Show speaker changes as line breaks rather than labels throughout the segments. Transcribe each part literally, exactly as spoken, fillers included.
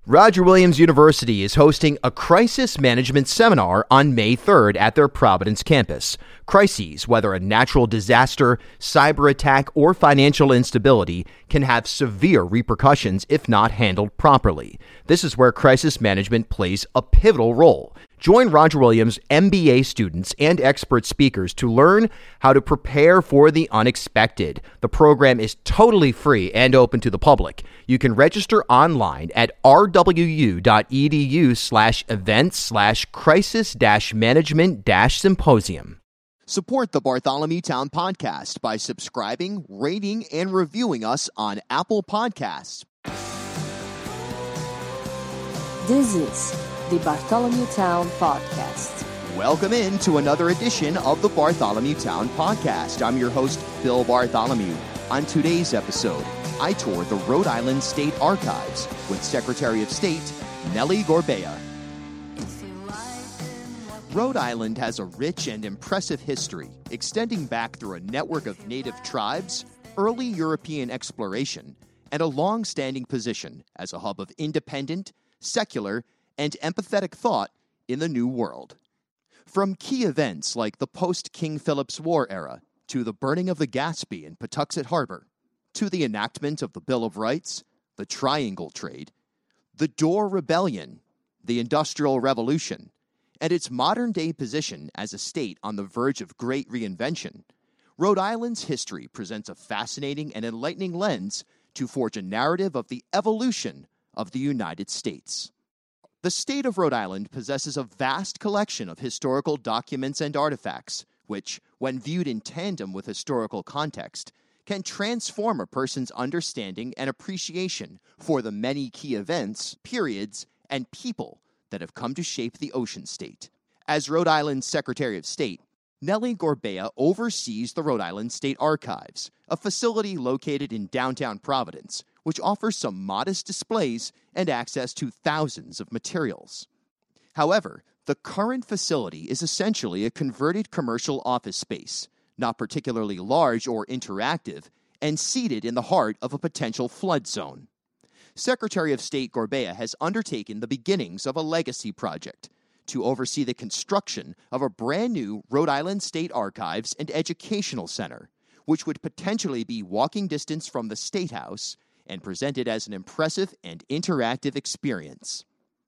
Roger Williams University is hosting a crisis management seminar on May third at their Providence campus. Crises, whether a natural disaster, cyber attack, or financial instability, can have severe repercussions if not handled properly. This is where crisis management plays a pivotal role. Join Roger Williams M B A students and expert speakers to learn how to prepare for the unexpected. The program is totally free and open to the public. You can register online at rwu.edu slash events slash crisis dash management dash symposium.
Support the Bartholomew Town Podcast by subscribing, rating, and reviewing us on Apple Podcasts.
This is the Bartholomew Town Podcast.
Welcome in to another edition of the Bartholomew Town Podcast. I'm your host, Bill Bartholomew. On today's episode, I tour the Rhode Island State Archives with Secretary of State Nellie Gorbea. Rhode Island has a rich and impressive history, extending back through a network of native tribes, early European exploration, and a long-standing position as a hub of independent, secular, and empathetic thought in the New World. From key events like the post-King Philip's War era, to the burning of the Gaspee in Patuxent Harbor, to the enactment of the Bill of Rights, the Triangle Trade, the Dorr Rebellion, the Industrial Revolution, and its modern-day position as a state on the verge of great reinvention, Rhode Island's history presents a fascinating and enlightening lens to forge a narrative of the evolution of the United States. The state of Rhode Island possesses a vast collection of historical documents and artifacts, which, when viewed in tandem with historical context, can transform a person's understanding and appreciation for the many key events, periods, and people that have come to shape the ocean state. As Rhode Island's Secretary of State, Nellie Gorbea oversees the Rhode Island State Archives, a facility located in downtown Providence, which offers some modest displays and access to thousands of materials. However, the current facility is essentially a converted commercial office space, not particularly large or interactive, and seated in the heart of a potential flood zone. Secretary of State Gorbea has undertaken the beginnings of a legacy project to oversee the construction of a brand new Rhode Island State Archives and Educational Center, which would potentially be walking distance from the State House and presented as an impressive and interactive experience.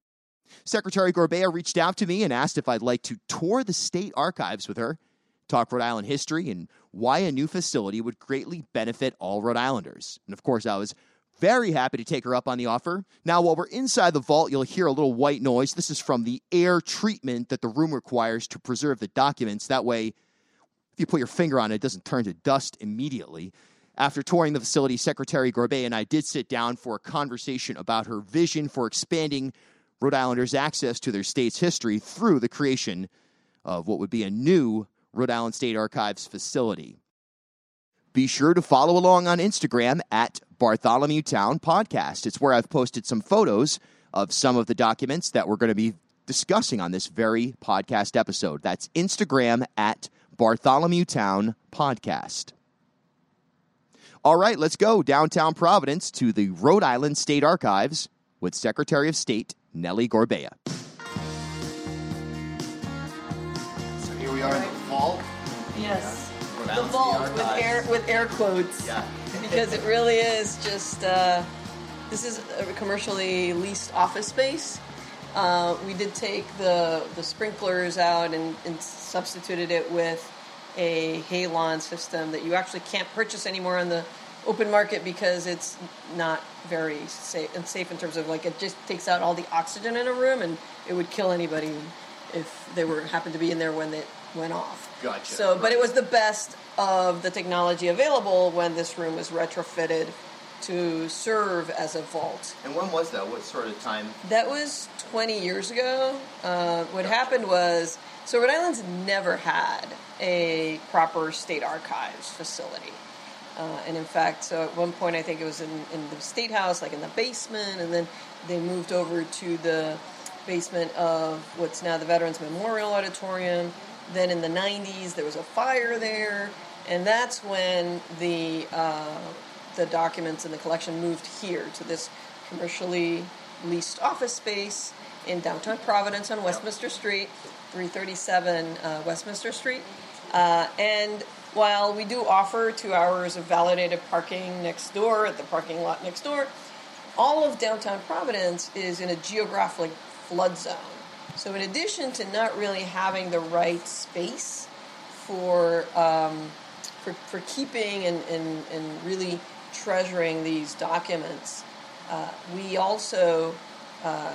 Secretary Gorbea reached out to me and asked if I'd like to tour the state archives with her, talk Rhode Island history, and why a new facility would greatly benefit all Rhode Islanders. And of course, I was very happy to take her up on the offer. Now, while we're inside the vault, you'll hear a little white noise. This is from the air treatment that the room requires to preserve the documents. That way, if you put your finger on it, it doesn't turn to dust immediately. After touring the facility, Secretary Gorbea and I did sit down for a conversation about her vision for expanding Rhode Islanders' access to their state's history through the creation of what would be a new Rhode Island State Archives facility. Be sure to follow along on Instagram at Bartholomew Town Podcast. It's where I've posted some photos of some of the documents that we're going to be discussing on this very podcast episode. That's Instagram at Bartholomew Town Podcast. All right, let's go downtown Providence to the Rhode Island State Archives with Secretary of State Nellie Gorbea.
So here we are in the vault.
Yes.
Yeah.
The vault with air with air quotes.
Yeah.
Because it really is just uh, this is a commercially leased office space. Uh, we did take the the sprinklers out and, and substituted it with a halon system that you actually can't purchase anymore on the open market because it's not very safe and safe in terms of, like, it just takes out all the oxygen in a room and it would kill anybody if they were happened to be in there when it went off.
Gotcha.
So, but it was the best of the technology available when this room was retrofitted to serve as a vault.
And when was that? What sort of time?
That was twenty years ago. Uh, what happened was, so Rhode Island's never had a proper state archives facility. Uh, and in fact, so at one point I think it was in, in the State House, like in the basement, and then they moved over to the basement of what's now the Veterans Memorial Auditorium. Then in the nineties, there was a fire there, and that's when the uh, the documents and the collection moved here to this commercially leased office space in downtown Providence on Westminster Street, three thirty-seven uh, Westminster Street. Uh, and while we do offer two hours of validated parking next door at the parking lot next door, all of downtown Providence is in a geographic flood zone. So in addition to not really having the right space for um, for, for keeping and, and, and really treasuring these documents, uh, we also uh, uh,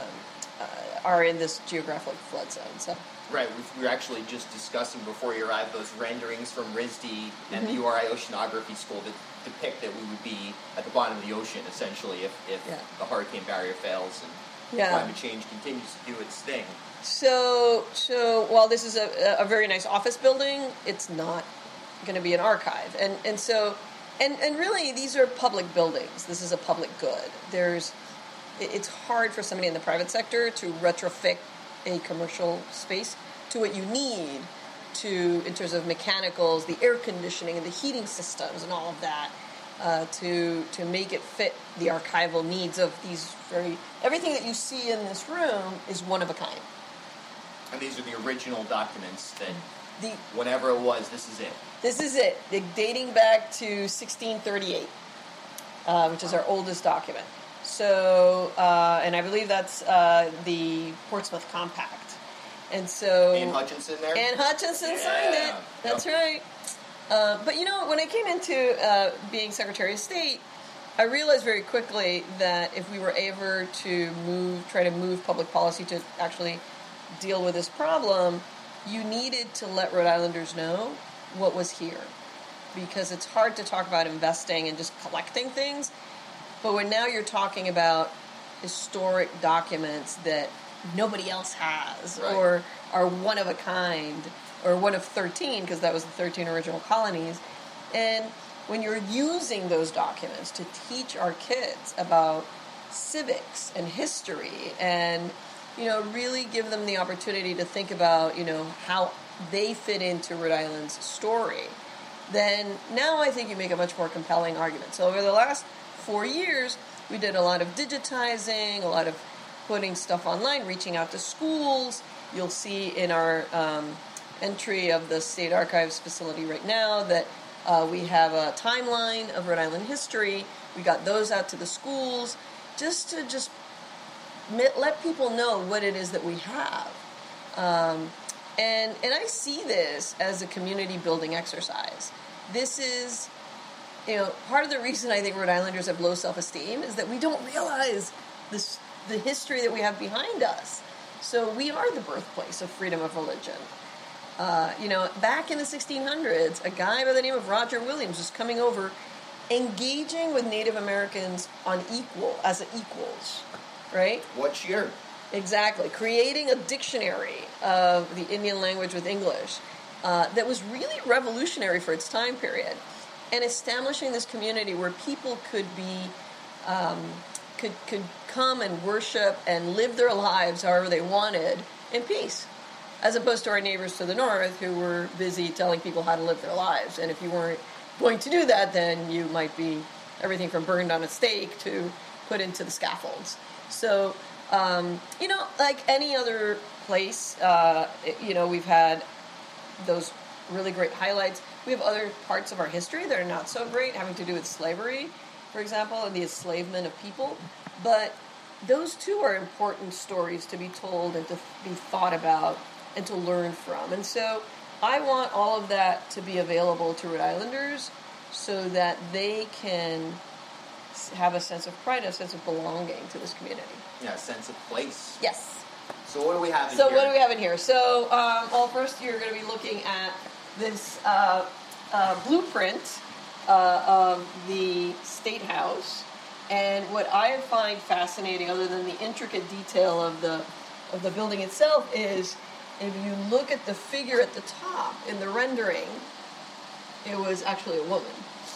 are in this geographic flood zone. So.
Right, we were actually just discussing before you arrived those renderings from R I S D and
Mm-hmm.
the U R I Oceanography School that depict that we would be at the bottom of the ocean, essentially, if, if
Yeah.
the hurricane barrier fails and
Yeah.
climate change continues to do its thing.
So, so while this is a, a very nice office building, it's not going to be an archive. And and so, and, and really, these are public buildings. This is a public good. There's, it's hard for somebody in the private sector to retrofit a commercial space to what you need to, in terms of mechanicals, the air conditioning and the heating systems and all of that, uh, to to make it fit the archival needs of these very, everything that you see in this room is one of a kind.
And these are the original documents that,
The,
whenever it was, this is it.
This is it, the, dating back to sixteen thirty-eight, uh, which is our oldest document. So, uh, and I believe that's uh, the Portsmouth Compact. And so...
Anne Hutchinson there?
Anne Hutchinson
Yeah.
signed it. That's
Yep.
right. Uh, but you know, when I came into uh, being Secretary of State, I realized very quickly that if we were ever to move, try to move public policy to actually deal with this problem, you needed to let Rhode Islanders know what was here. Because it's hard to talk about investing and just collecting things, but when now you're talking about historic documents that nobody else has,
Right.
or are one of a kind, or one of thirteen, because that was the thirteen original colonies, and when you're using those documents to teach our kids about civics and history and, you know, really give them the opportunity to think about, you know, how they fit into Rhode Island's story, then now I think you make a much more compelling argument. So over the last four years, we did a lot of digitizing, a lot of putting stuff online, reaching out to schools. You'll see in our um, entry of the State Archives facility right now that uh, we have a timeline of Rhode Island history. We got those out to the schools just to just let people know what it is that we have. Um, and and I see this as a community building exercise. This is, you know, part of the reason I think Rhode Islanders have low self-esteem is that we don't realize this, the history that we have behind us. So we are the birthplace of freedom of religion. Uh, you know, back in the sixteen hundreds, a guy by the name of Roger Williams was coming over, engaging with Native Americans on equal, as equals, right?
What year?
Exactly. Creating a dictionary of the Indian language with English uh, that was really revolutionary for its time period, and establishing this community where people could be, um, could could come and worship and live their lives however they wanted in peace, as opposed to our neighbors to the north who were busy telling people how to live their lives. And if you weren't going to do that, then you might be everything from burned on a stake to put into the scaffolds. So, um, you know, like any other place, uh, you know, we've had those really great highlights. We have other parts of our history that are not so great, having to do with slavery, for example, and the enslavement of people. But those two are important stories to be told and to be thought about and to learn from. And so I want all of that to be available to Rhode Islanders so that they can have a sense of pride, a sense of belonging to this community.
Yeah, a sense of place.
Yes.
So what do we have in
So
here?
what do we have in here? So, um, well, first you're going to be looking at this uh, uh, blueprint uh, of the State House. And what I find fascinating, other than the intricate detail of the of the building itself, is if you look at the figure at the top in the rendering, it was actually a woman.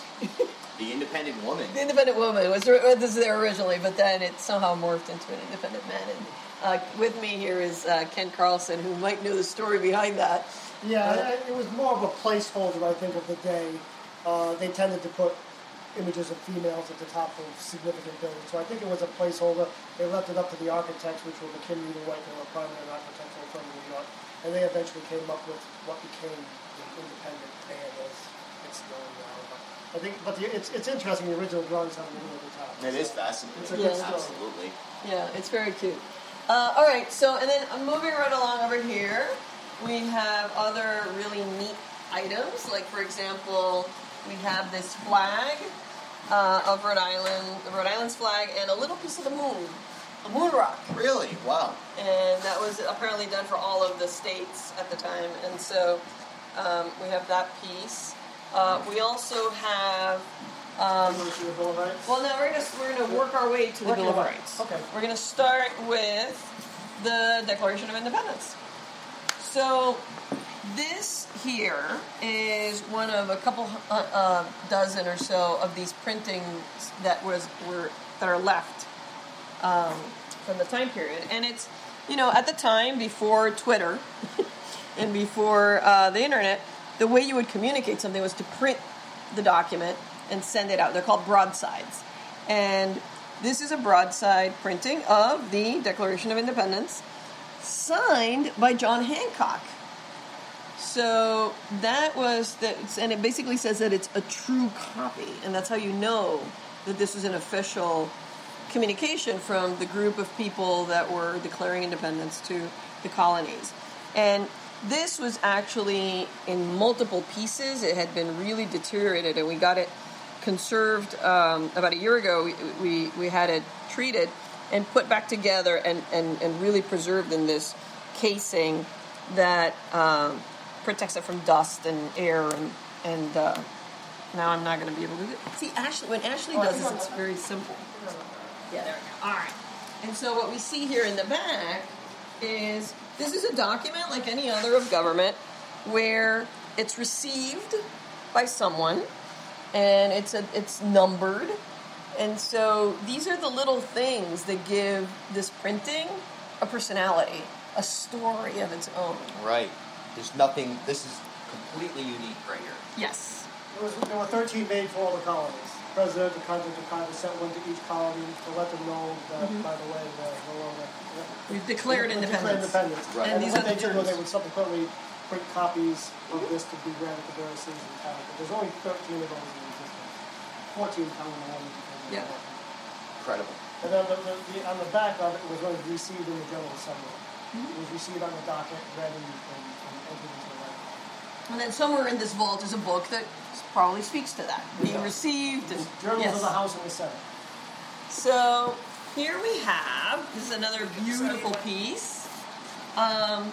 The independent woman.
The independent woman was, was there originally, but then it somehow morphed into an independent man. And uh, with me here is uh, Ken Carlson, who might know the story behind that.
Yeah,
Uh,
it was more of a placeholder, I think, of the day. Uh, they tended to put images of females at the top of significant buildings. So I think it was a placeholder. They left it up to the architects, which were McKinley and White, they were a prominent architectural firm in New York, and they eventually came up with what became the independent band as it's known now. But I think, but the, it's it's interesting. The original drawings have a little at the top.
It
so
is fascinating.
It's a
Yeah.
good story.
Absolutely.
Yeah, it's very cute. Uh, all right, so, and then I'm moving right along over here. We have other really neat items. Like, for example, we have this flag uh, of Rhode Island, the Rhode Island's flag, and a little piece of the moon, a moon rock.
Really? Wow.
And that was apparently done for all of the states at the time. And so um, we have that piece. Uh, we also have... Um,
You want to see the Bill of Rights?
well, now we're gonna we're gonna work our way to the
Working
Bill of
our way.
Rights.
Okay.
We're gonna start with the Declaration of Independence. So this here is one of a couple uh, uh, dozen or so of these printings that was were that are left um, from the time period, and it's you know at the time before Twitter and before uh, the internet, the way you would communicate something was to print the document and send it out. They're called broadsides. And this is a broadside printing of the Declaration of Independence signed by John Hancock. So that was, the, and it basically says that it's a true copy. And that's how you know that this is an official communication from the group of people that were declaring independence to the colonies. And this was actually in multiple pieces. It had been really deteriorated, and we got it conserved um, about a year ago. We, we we had it treated and put back together and, and, and really preserved in this casing that um, protects it from dust and air and and uh, now I'm not going to be able to do it. See, Ashley, when Ashley does this, it's very simple. Yeah, there we go. All right. And so what we see here in the back is this is a document like any other of government where it's received by someone and it's a, it's numbered. And so these are the little things that give this printing a personality, a story of its own.
Right. There's nothing, this is completely unique right here.
Yes.
There, was, there were thirteen made for all the colonies. The president, the content of Congress sent one to each colony to let them know that,
Mm-hmm.
by the way, the, the, the,
We've declared
we
independence.
Declared independence.
Right.
And
And
these
what
are the
they did was
terms.
they would subsequently print copies of this to be granted to various cities and towns. But there's only thirteen of those in existence. fourteen counting the one that became
Yeah.
independent.
Incredible.
And then the, the, the, on the back of it was when it was received in the General Assembly.
Mm-hmm.
It was received on the docket, read, and, and, and entered into the record.
And then somewhere in this vault is a book that probably speaks to that. Being
Yeah.
received and
Journals
yes.
of the House and the Senate.
So here we have, this is another beautiful piece. Um,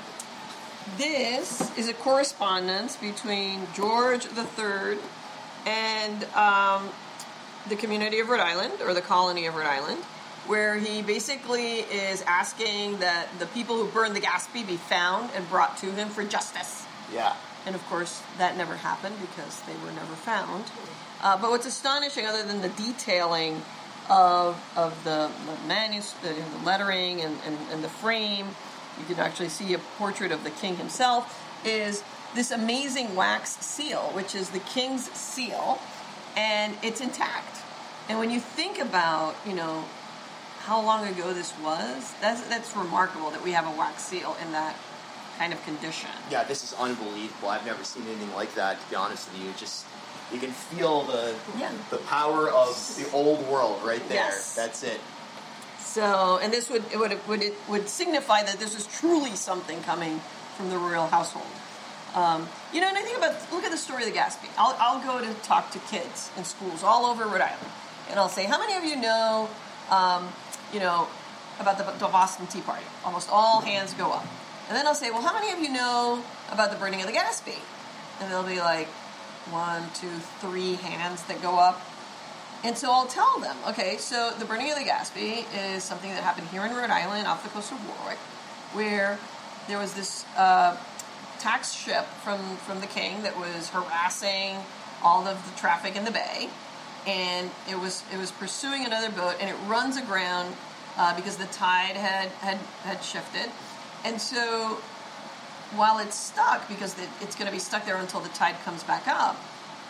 this is a correspondence between George the Third and um, the community of Rhode Island, or the colony of Rhode Island, where he basically is asking that the people who burned the Gaspee be found and brought to him for justice.
Yeah.
And of course, that never happened because they were never found. Uh, but what's astonishing, other than the detailing of of the, the manuscript, the lettering, and, and, and the frame, you can actually see a portrait of the king himself, is this amazing wax seal, which is the king's seal, and it's intact. And when you think about, you know, how long ago this was, that's that's remarkable that we have a wax seal in that kind of condition.
Yeah, this is unbelievable. I've never seen anything like that, to be honest with you. Just, you can feel the
Yeah.
the power of the old world right there.
Yes.
That's it.
So, and this would it would would it would signify that this was truly something coming from the royal household. Um, you know, and I think about look at the story of the Gaspee. I'll I'll go to talk to kids in schools all over Rhode Island, and I'll say, how many of you know, um, you know, about the, the Boston Tea Party? Almost all hands go up. And then I'll say, well, how many of you know about the burning of the Gaspee? And there'll be like one, two, three hands that go up. And so I'll tell them, okay, so the burning of the Gaspee is something that happened here in Rhode Island off the coast of Warwick, where there was this uh, tax ship from, from the king that was harassing all of the traffic in the bay. And it was it was pursuing another boat, and it runs aground uh, because the tide had, had, had shifted. And so while it's stuck, because it's going to be stuck there until the tide comes back up,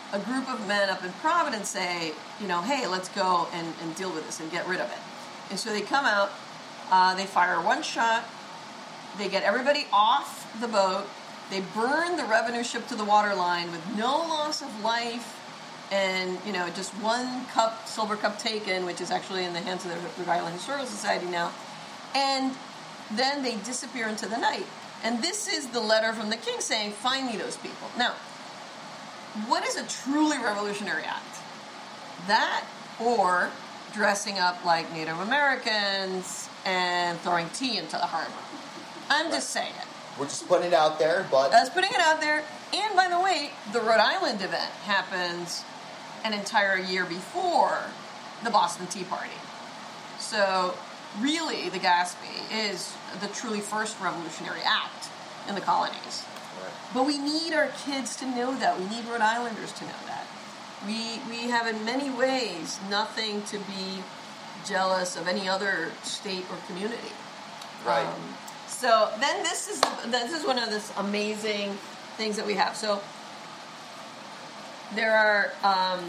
a group of men up in Providence say, you know, hey, let's go and, and deal with this and get rid of it. And so they come out, uh, they fire one shot, they get everybody off the boat, they burn the revenue ship to the waterline with no loss of life, and, you know, just one cup, silver cup taken, which is actually in the hands of the Rhode Island Historical Society now. And then they disappear into the night. And this is the letter from the king saying, find me those people. Now, what is a truly revolutionary act? That or dressing up like Native Americans and throwing tea into the harbor. I'm just saying it.
We're just putting it out there, but...
That's putting it out there. And by the way, the Rhode Island event happens an entire year before the Boston Tea Party. So really, the Gatsby is the truly first revolutionary act in the colonies.
Right.
But we need our kids to know that. We need Rhode Islanders to know that. We we have in many ways nothing to be jealous of any other state or community.
Right.
Um, so then this is this is one of the amazing things that we have. So there are um,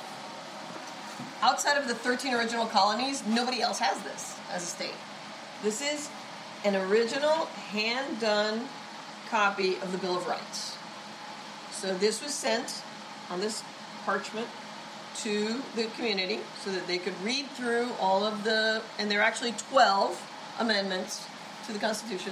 outside of the thirteen original colonies, nobody else has this as a state. This is an original hand-done copy of the Bill of Rights. So this was sent on this parchment to the community so that they could read through all of the, and there are actually twelve amendments to the Constitution,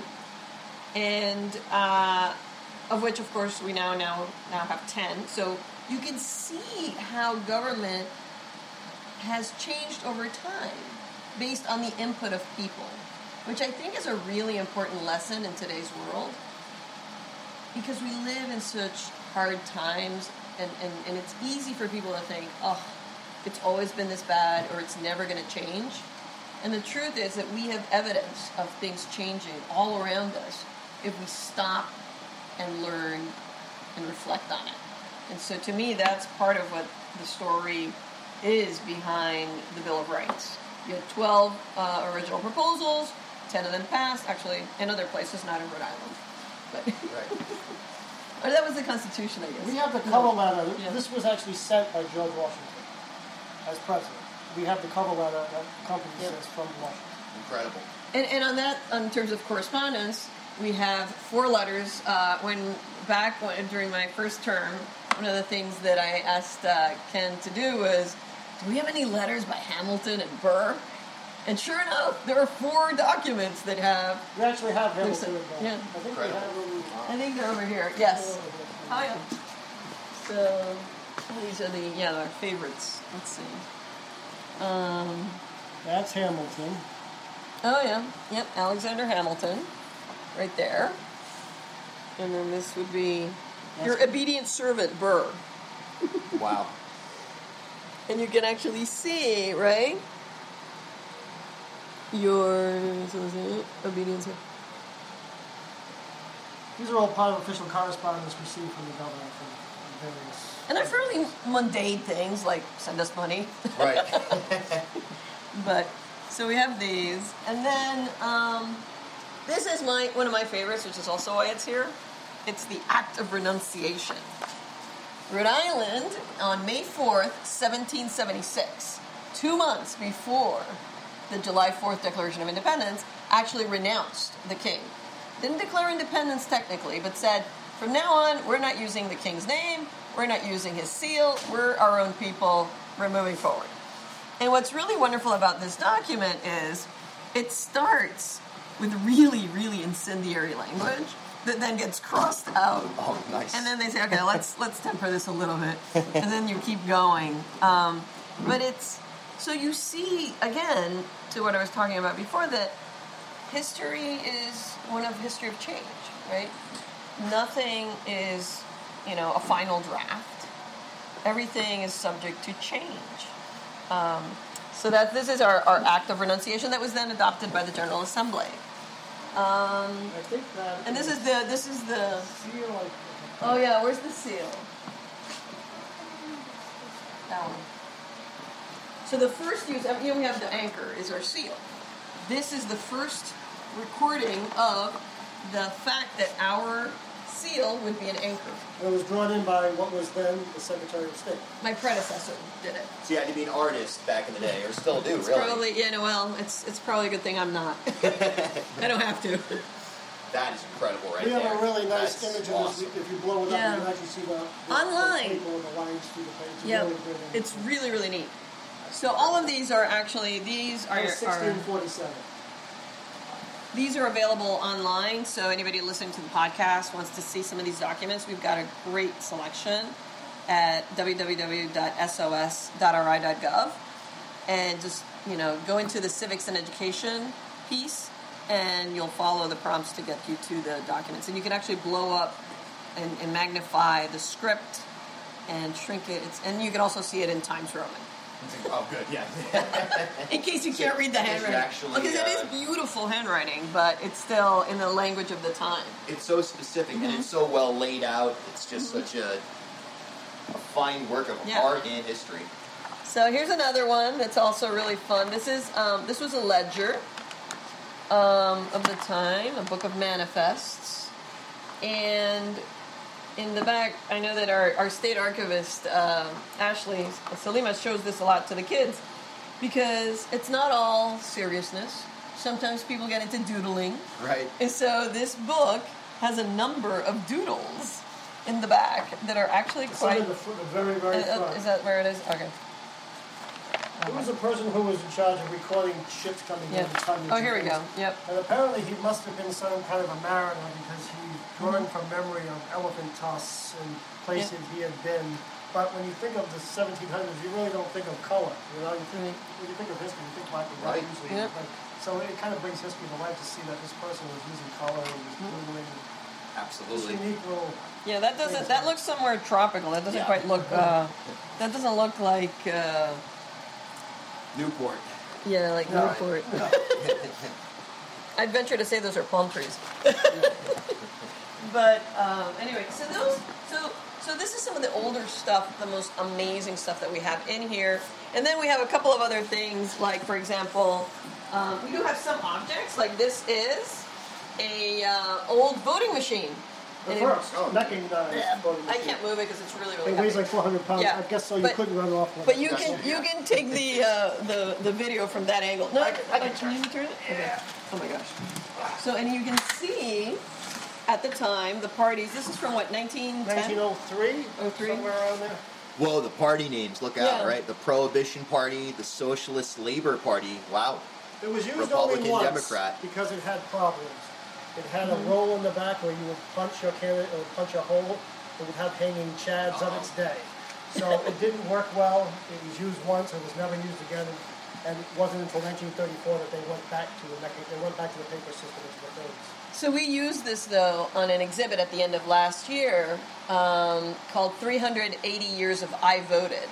and uh, of which, of course, we now now now have ten. So you can see how government has changed over time based on the input of people, which I think is a really important lesson in today's world, because we live in such hard times, and, and, and it's easy for people to think, oh, it's always been this bad, or it's never going to change. And the truth is that we have evidence of things changing all around us if we stop and learn and reflect on it. And so to me, that's part of what the story is behind the Bill of Rights. You had twelve uh, original proposals, ten of them passed, actually, in other places, not in Rhode Island. But
Right.
or that was the Constitution, I guess.
We have the cover letter.
Yeah.
This was actually sent by George Washington as president. We have the cover letter that accompanies
Yep.
this from Washington.
Incredible.
And, and on that, in terms of correspondence, we have four letters. Uh, when back when, during my first term, one of the things that I asked uh, Ken to do was, do we have any letters by Hamilton and Burr? And sure enough, there are four documents that have.
We actually have Hamilton
There's
and
a-
Burr.
yeah.
I think
Incredible.
we have them.
I think they're over here. Yes. Oh yeah. So these are the yeah our favorites. Let's see. Um.
That's Hamilton.
Oh yeah. Yep. Alexander Hamilton, right there. And then this would be your obedient servant Burr.
Wow.
And you can actually see, right? Your so is it obedient servant.
These are all part of official correspondence received from the governor from various.
And they're fairly mundane things like send us money.
Right.
But so we have these, and then um, this is my one of my favorites, which is also why it's here. It's the Act of Renunciation. Rhode Island, on May fourth, seventeen seventy-six, two months before the July fourth Declaration of Independence, actually renounced the king. Didn't declare independence technically, but said, from now on, we're not using the king's name, we're not using his seal, we're our own people, we're moving forward. And what's really wonderful about this document is it starts with really, really incendiary language that then gets crossed out.
Oh, nice.
And then they say, okay, let's let's temper this a little bit. And then you keep going. Um, but it's, so you see, again, to what I was talking about before, that history is one of history of change, right? Nothing is, you know, a final draft. Everything is subject to change. Um, so that this is our, our act of renunciation that was then adopted by the General Assembly. Um,
I think that.
and this is the this is the
seal. Like,
oh yeah, where's the seal? That one. So the first use, I mean, we have the anchor is our seal. This is the first recording of the fact that our seal would be an anchor.
It was drawn in by what was then the Secretary of State.
My predecessor did it.
So you had to be an artist back in the day, or still do,
It's
really.
probably, yeah, no, well, it's it's probably a good thing I'm not. I don't have to.
That is incredible right
We
there.
have a really nice
That's
image of
awesome.
this. If you blow it up,
Yeah.
you can actually see the, the
Online.
the paper with the lines through the page. It's
Yeah,
really good.
it's really, really neat. So all of these are actually, these are,
That was
are
sixteen forty-seven.
these are available online, so anybody listening to the podcast wants to see some of these documents, we've got a great selection at w w w dot s o s dot r i dot gov, and just, you know, go into the civics and education piece, and you'll follow the prompts to get you to the documents. And you can actually blow up and, and magnify the script and shrink it, it's, and you can also see it in Times Roman.
Oh, good, yeah.
In case you can't read the
In case you
handwriting.
actually,
Because it
uh,
is beautiful handwriting, but it's still in the language of the time.
It's so specific and it's so well laid out. It's just such a, a fine work of
Yeah.
art and history.
So here's another one that's also really fun. This is um, this was a ledger um, of the time, a book of manifests, and in the back, I know that our, our state archivist uh, Ashley Salima shows this a lot to the kids because it's not all seriousness. Sometimes people get into doodling,
Right.
and so this book has a number of doodles in the back that are actually
Some
quite.
in the, fr- the very, very
Uh,
front.
is that where it is? Okay.
There was a person who was in charge of recording ships coming in
Yep.
and tonnage.
Oh, here we
and
go.
things.
Yep.
And apparently he must have been some kind of a mariner because he's drawing from memory of elephant tusks and places he had been. But when you think of the seventeen hundreds, you really don't think of color. You know, you think, when you think of history, you think black and white
Right.
usually.
Yep.
But, so it kind of brings history to life to see that this person was using color and was doodling. This
Absolutely.
unique little.
Yeah, that doesn't. That looks somewhere tropical. That doesn't
Yeah.
quite look. Uh, that doesn't look like. Uh,
Newport.
yeah, like
No.
Newport. I'd venture to say those are palm trees. But um, anyway, so those. So so this is some of the older stuff, the most amazing stuff that we have in here, and then we have a couple of other things. Like for example, um, we do have some objects. Like this is a uh, old voting machine.
The
And it-
first,
oh,
recognized.
Yeah,
voting
I
machine.
can't move it because it's really, really
It
heavy.
weighs like four hundred pounds.
Yeah,
I guess so. You
but-
couldn't run off one.
But you can you can take the uh, the the video from that angle. No, I can, I can turn, you turn it. Okay. Oh my gosh. So and you can see at the time the parties. This is from what nineteen ten.
nineteen oh three,
oh three?
somewhere around there.
Whoa, the party names. Look out,
Yeah.
right? The Prohibition Party, the Socialist Labor Party. Wow.
It was used
Republican,
only once
Democrat.
because it had problems. It had
Mm-hmm.
a roll in the back where you would punch your candidate or punch a hole. It would have hanging chads of its day. So it didn't work well. It was used once. It was never used again. And it wasn't until nineteen thirty-four that they went back to the mecha- they went back to the paper system into the thirties.
So we used this though on an exhibit at the end of last year um, called three hundred eighty Years of I Voted.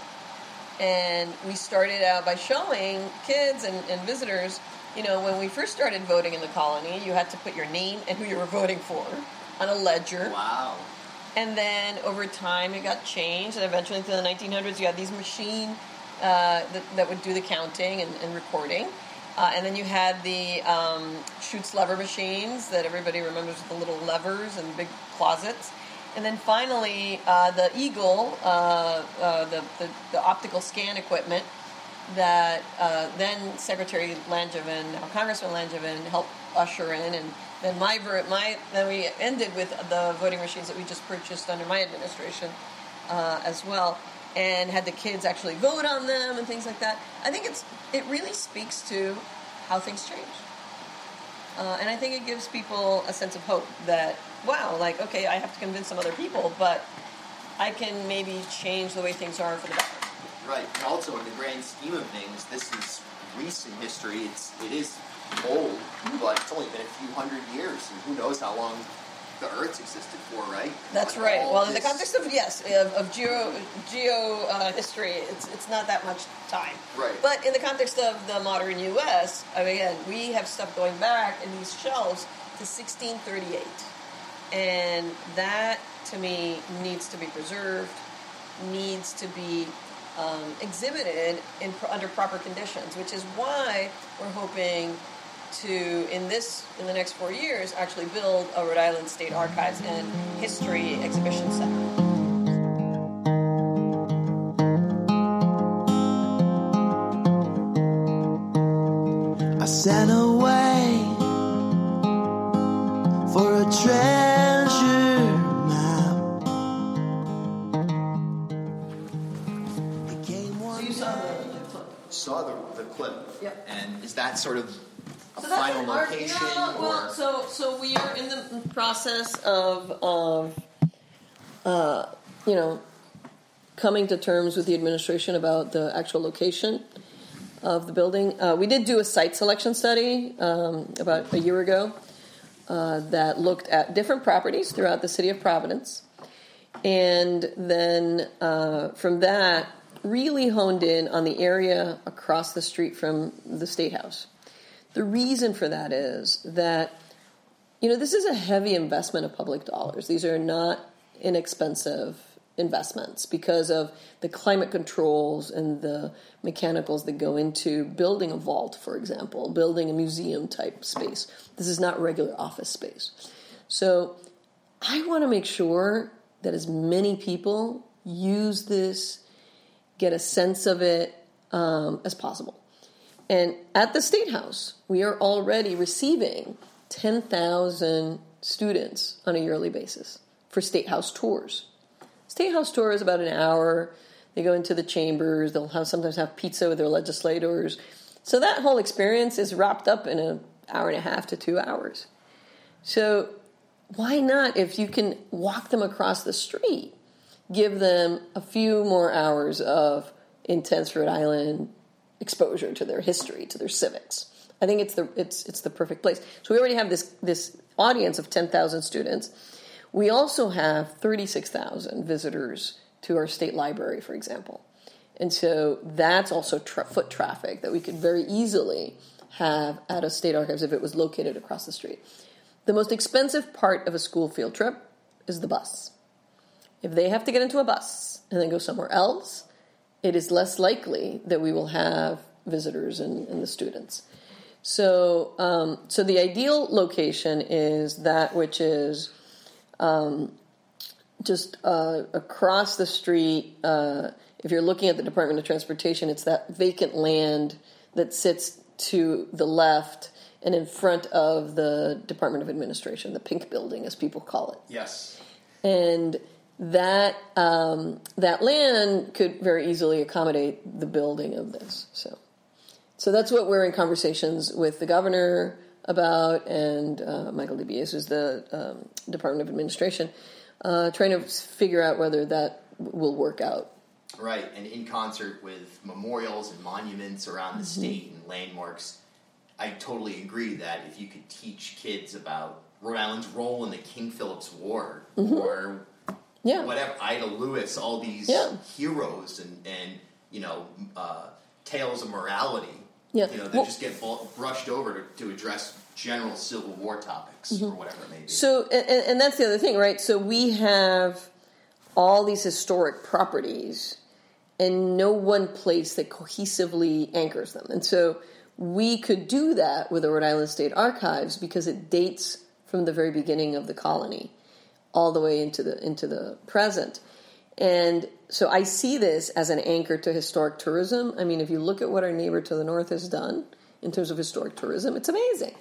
And we started out by showing kids and, and visitors, you know, when we first started voting in the colony, you had to put your name and who you were voting for on a ledger.
Wow.
And then over time it got changed, and eventually into the nineteen hundreds you had these machine uh, that, that would do the counting and, and recording. Uh, and then you had the um, Schutz lever machines that everybody remembers with the little levers and big closets. And then finally, uh, the Eagle, uh, uh, the, the, the optical scan equipment that uh, then Secretary Langevin, now Congressman Langevin, helped usher in. And then my, ver- my then we ended with the voting machines that we just purchased under my administration uh, as well, and had the kids actually vote on them and things like that. I think it's it really speaks to how things change. Uh, and I think it gives people a sense of hope that, wow, like, okay, I have to convince some other people, but I can maybe change the way things are for the better.
Right. And also, in the grand scheme of things, this is recent history. It's it is old, but it's only been a few hundred years, and who knows how long the Earth's existed for, right?
That's
Like,
right.
all
Well, in the
this-
context of, yes, of, of geo, geo uh, history, it's it's not that much time.
Right.
But in the context of the modern U S, I mean, again, we have stuff going back in these shelves to sixteen thirty-eight. And that, to me, needs to be preserved, needs to be um, exhibited in under proper conditions, which is why we're hoping to, in this, in the next four years, actually build a Rhode Island State Archives and History Exhibition Center.
I sent away for a treasure map. Became one.
So you saw the, the clip.
Saw the, the clip.
Yep.
And is that sort of a
So
final
that's our,
location?
you know, well,
or?
so so we are in the process of of uh, you know coming to terms with the administration about the actual location of the building. Uh, we did do a site selection study um, about a year ago uh, that looked at different properties throughout the city of Providence, and then uh, from that really honed in on the area across the street from the State House. The reason for that is that, you know, this is a heavy investment of public dollars. These are not inexpensive investments because of the climate controls and the mechanicals that go into building a vault, for example, building a museum type space. This is not regular office space. So I want to make sure that as many people use this, get a sense of it um, as possible. And at the State House, we are already receiving ten thousand students on a yearly basis for State House tours. State House tour is about an hour. They go into the chambers. They'll have sometimes have pizza with their legislators. So that whole experience is wrapped up in an hour and a half to two hours. So why not, if you can walk them across the street, give them a few more hours of intense Rhode Island exposure to their history, to their civics. I think it's the it's it's the perfect place. So we already have this this audience of ten thousand students. We also have thirty-six thousand visitors to our state library, for example. And so that's also tra- foot traffic that we could very easily have at a state archives if it was located across the street. The most expensive part of a school field trip is the bus. If they have to get into a bus and then go somewhere else, it is less likely that we will have visitors and, and the students. So, um, so the ideal location is that which is um, just uh, across the street. Uh, if you're looking at the Department of Transportation, it's that vacant land that sits to the left and in front of the Department of Administration, the pink building, as people call it.
Yes.
And that um, that land could very easily accommodate the building of this. So, so that's what we're in conversations with the governor about, and uh, Michael DeBiase, who's the um, Department of Administration, uh, trying to figure out whether that will work out.
Right, and in concert with memorials and monuments around the mm-hmm. state and landmarks, I totally agree that if you could teach kids about Rhode Island's role in the King Philip's War, mm-hmm. or yeah. whatever, Ida Lewis, all these yeah. heroes and, and you know, uh, tales of morality, yeah. you know, that well, just get brushed over to, to address general Civil War topics mm-hmm. or whatever it may be.
So, and, and that's the other thing, right? So we have all these historic properties and no one place that cohesively anchors them. And so we could do that with the Rhode Island State Archives because it dates from the very beginning of the colony all the way into the into the present. And so I see this as an anchor to historic tourism. I mean, if you look at what our neighbor to the north has done in terms of historic tourism, it's amazing.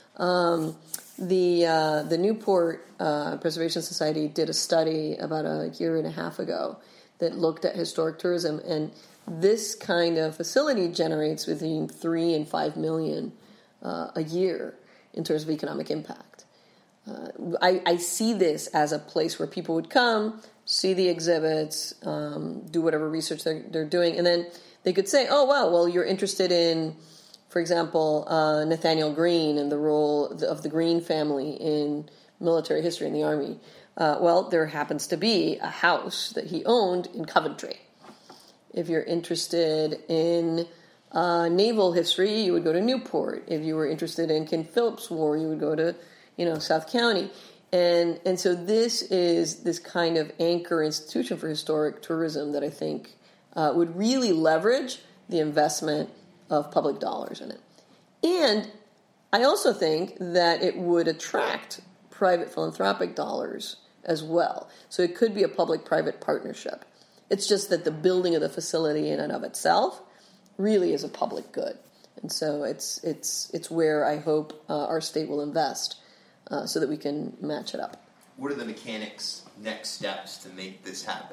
Um, the uh, the Newport uh, Preservation Society did a study about a year and a half ago that looked at historic tourism, and this kind of facility generates between three and five million uh, a year in terms of economic impact. Uh, I, I see this as a place where people would come, see the exhibits, um, do whatever research they're, they're doing, and then they could say, oh, wow, well, you're interested in, for example, uh, Nathaniel Greene and the role of the Greene family in military history in the Army. Uh, well, there happens to be a house that he owned in Coventry. If you're interested in uh, naval history, you would go to Newport. If you were interested in King Philip's War, you would go to, you know, South County. And and so this is this kind of anchor institution for historic tourism that I think uh, would really leverage the investment of public dollars in it. And I also think that it would attract private philanthropic dollars as well. So it could be a public-private partnership. It's just that the building of the facility in and of itself really is a public good. And so it's it's it's where I hope uh, our state will invest uh, so that we can match it up.
What are the mechanics, next steps to make this happen?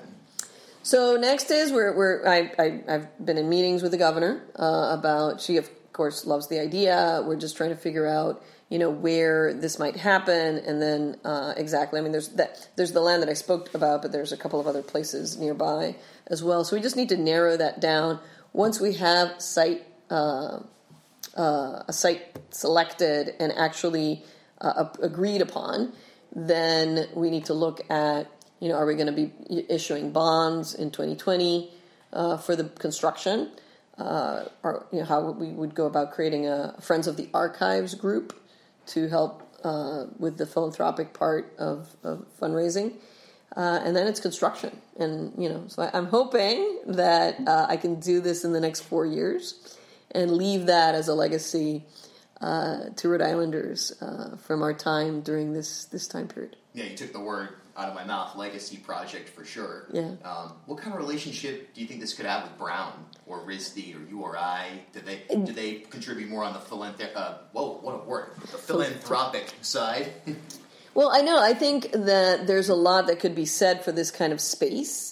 So next is we're, we're I, I, I've been in meetings with the governor uh, about, she of course loves the idea. We're just trying to figure out, you know, where this might happen, and then uh, exactly, I mean, there's that there's the land that I spoke about, but there's a couple of other places nearby as well. So we just need to narrow that down. Once we have site uh, uh, a site selected and actually uh, agreed upon, then we need to look at, you know, are we going to be issuing bonds in twenty twenty uh, for the construction? Uh, or, you know, how we would go about creating a Friends of the Archives group to help uh, with the philanthropic part of, of fundraising. Uh, and then it's construction. And, you know, so I, I'm hoping that uh, I can do this in the next four years and leave that as a legacy uh, to Rhode Islanders uh, from our time during this, this time period.
Yeah, you took the word out of my mouth, legacy project for sure.
Yeah.
Um, what kind of relationship do you think this could have with Brown or R I S D or U R I? Do they do they contribute more on the philanthrop? Uh, whoa, what a word! The philanthropic side.
Well, I know. I think that there's a lot that could be said for this kind of space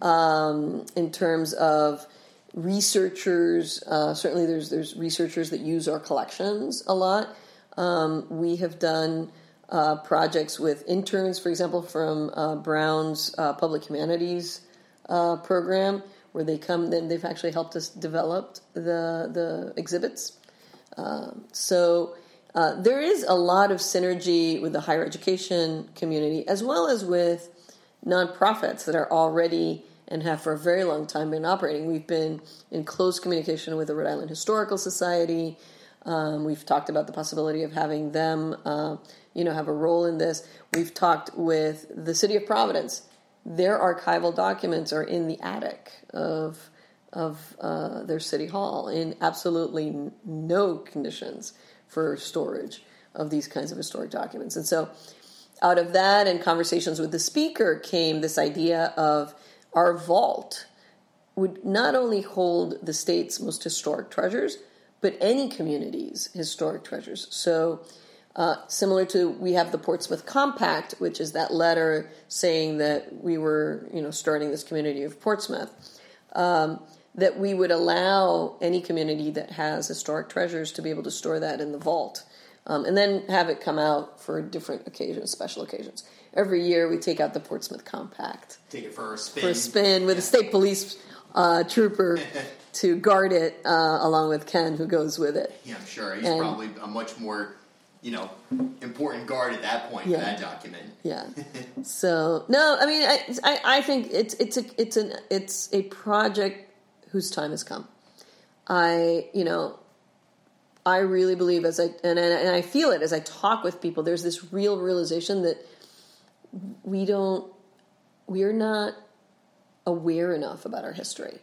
um, in terms of researchers. Uh, certainly, there's there's researchers that use our collections a lot. Um, we have done uh, projects with interns, for example, from uh, Brown's uh, Public Humanities uh, program, where they come. Then they've actually helped us develop the the exhibits. Um, so. Uh, there is a lot of synergy with the higher education community, as well as with nonprofits that are already and have for a very long time been operating. We've been in close communication with the Rhode Island Historical Society. Um, we've talked about the possibility of having them, uh, you know, have a role in this. We've talked with the City of Providence. Their archival documents are in the attic of of uh, their city hall in absolutely no conditions for storage of these kinds of historic documents. And so out of that and conversations with the speaker came this idea of our vault would not only hold the state's most historic treasures, but any community's historic treasures. So uh, similar to, we have the Portsmouth Compact, which is that letter saying that we were, you know, starting this community of Portsmouth. Um, that we would allow any community that has historic treasures to be able to store that in the vault, um, and then have it come out for different occasions, special occasions. Every year we take out the Portsmouth Compact.
Take it for a spin.
For a spin with a state police uh, trooper to guard it, uh, along with Ken, who goes with it.
Yeah, I'm sure. He's
and,
probably a much more, you know, important guard at that point
yeah.
for that document.
Yeah. So, no, I mean, I, I, I think it's it's a it's an it's a project whose time has come. I, you know, I really believe as I, and, and I feel it as I talk with people, there's this real realization that we don't, we're not aware enough about our history.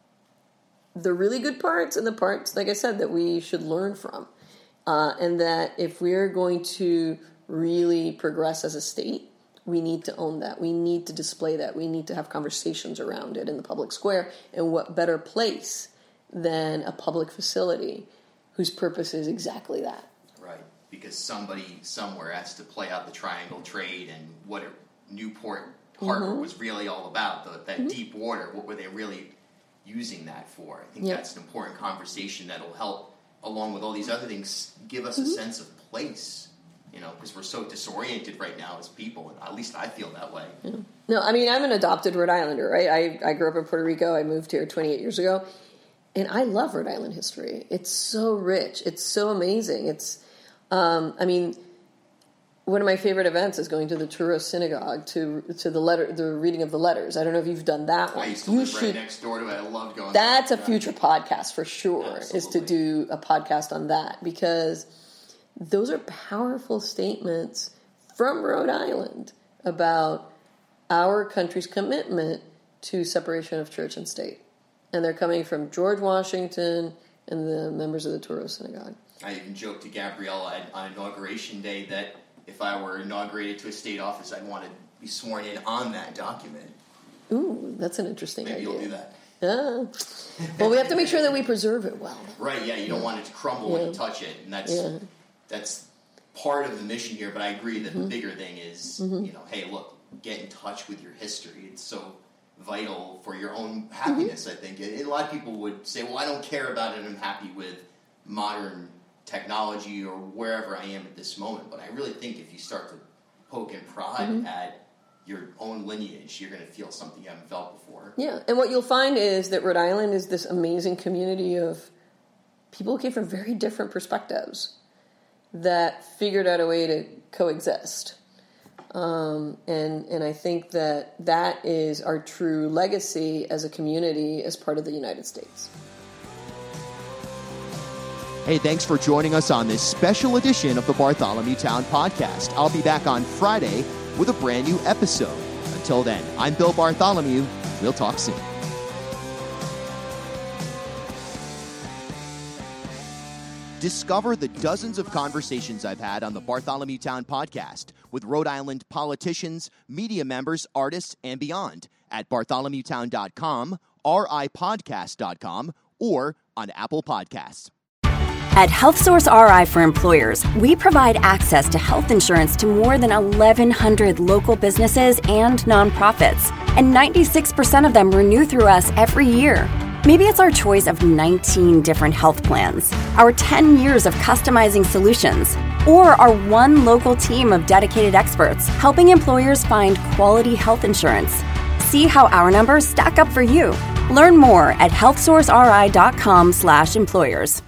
The really good parts and the parts, like I said, that we should learn from. Uh, and that if we're going to really progress as a state, we need to own that. We need to display that. We need to have conversations around it in the public square. And what better place than a public facility whose purpose is exactly that?
Right, because somebody somewhere has to play out the triangle trade and what it, Newport Harbor mm-hmm. was really all about, the, that mm-hmm. deep water. What were they really using that for? I think yep. that's an important conversation that will help, along with all these other things, give us mm-hmm. a sense of place. You know, because we're so disoriented right now as people. At least I feel that way.
Yeah. No, I mean, I'm an adopted Rhode Islander, right? I, I grew up in Puerto Rico. I moved here twenty-eight years ago. And I love Rhode Island history. It's so rich. It's so amazing. It's, um, I mean, one of my favorite events is going to the Truro Synagogue to to the letter, the reading of the letters. I don't know if you've done that one.
I used to
you
live
should,
right next door to it. I loved going.
That's
there.
a future podcast for sure.
Absolutely.
Is to do a podcast on that, because those are powerful statements from Rhode Island about our country's commitment to separation of church and state. And they're coming from George Washington and the members of the Truro Synagogue.
I even joked to Gabrielle at, on Inauguration Day that if I were inaugurated to a state office, I'd want to be sworn in on that document.
Ooh, that's an interesting
Maybe
idea.
you'll do that.
Ah. Well, we have to make sure that we preserve it well.
Right, yeah, you don't want it to crumble
Yeah.
when you touch it, and that's
Yeah.
that's part of the mission here, but I agree that
Mm-hmm.
the bigger thing is, you know, hey, look, get in touch with your history. It's so vital for your own happiness,
Mm-hmm.
I think. And a lot of people would say, well, I don't care about it, I'm happy with modern technology or wherever I am at this moment. But I really think if you start to poke and prod
Mm-hmm.
at your own lineage, you're going to feel something you haven't felt before.
Yeah, and what you'll find is that Rhode Island is this amazing community of people who came from very different perspectives that figured out a way to coexist. Um, and and I think that that is our true legacy as a community, as part of the United States.
Hey, thanks for joining us on this special edition of the Bartholomew Town Podcast. I'll be back on Friday with a brand new episode. Until then, I'm Bill Bartholomew. We'll talk soon. Discover the dozens of conversations I've had on the Bartholomew Town Podcast with Rhode Island politicians, media members, artists, and beyond at bartholomew town dot com, r i podcast dot com, or on Apple Podcasts.
At HealthSource R I for Employers, we provide access to health insurance to more than eleven hundred local businesses and nonprofits, and ninety-six percent of them renew through us every year. Maybe it's our choice of nineteen different health plans, our ten years of customizing solutions, or our one local team of dedicated experts helping employers find quality health insurance. See how our numbers stack up for you. Learn more at health source r i dot com slash employers.